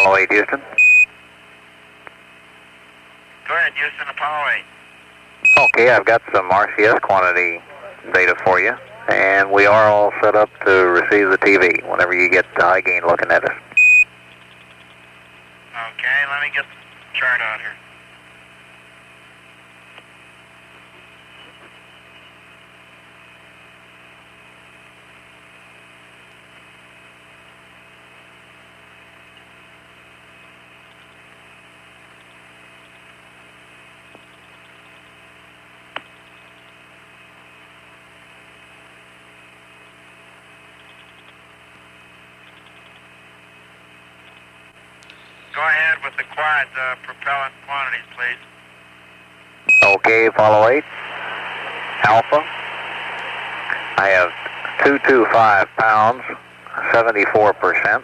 Apollo 8, Houston. Go ahead, Houston, Apollo 8. Okay, I've got some RCS quantity data for you, and we are all set up to receive the TV whenever you get high gain looking at us. Okay, let me get the chart out here. Go ahead with the quad propellant quantities, please. Okay, Apollo 8. Alpha. I have 225 pounds, 74%.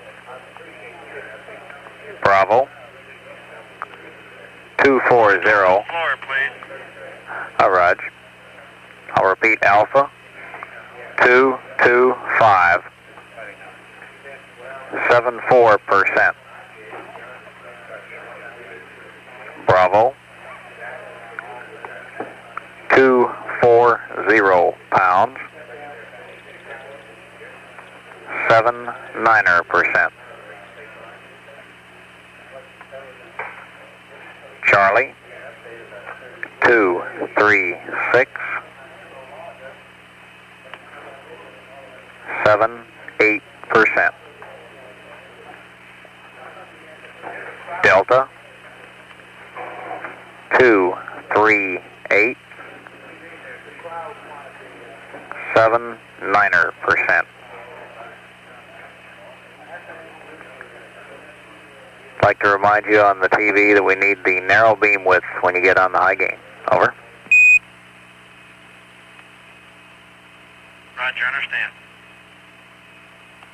Bravo. 240. Floor, please. Raj. I'll repeat, Alpha. 225. 74%. Bravo. 240 pounds. 79%. Charlie. 236. 78%. Delta. 238. 79%. I'd like to remind you on the TV that we need the narrow beam width when you get on the high gain. Over. Roger, understand.